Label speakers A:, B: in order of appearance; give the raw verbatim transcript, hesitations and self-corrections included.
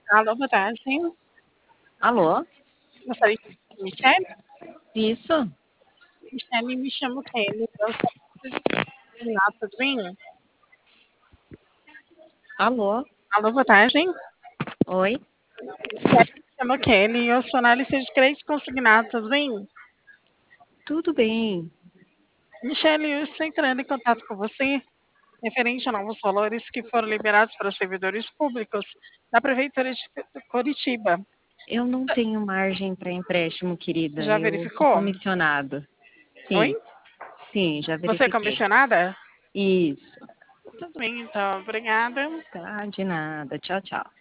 A: Alô, boa tarde.
B: Alô?
A: Gostaria de falar com a Michele?
B: Isso?
A: Michele, me chamo Kelly, eu sou Renata, tudo bem?
B: Alô?
A: Alô, boa tarde.
B: Oi?
A: Michele, me chamo Kelly, eu sou analista de crédito consignado, tudo bem?
B: Tudo bem.
A: Michele, eu estou entrando em contato com você referente a novos valores que foram liberados para os servidores públicos da Prefeitura de Curitiba.
B: Eu não tenho margem para empréstimo, querida.
A: Já
B: Eu sou
A: verificou?
B: comissionado.
A: Oi?
B: Sim, sim, já
A: Você é
B: verifiquei.
A: comissionada?
B: Isso.
A: Tudo bem, então, obrigada.
B: Tá, de nada. Tchau, tchau.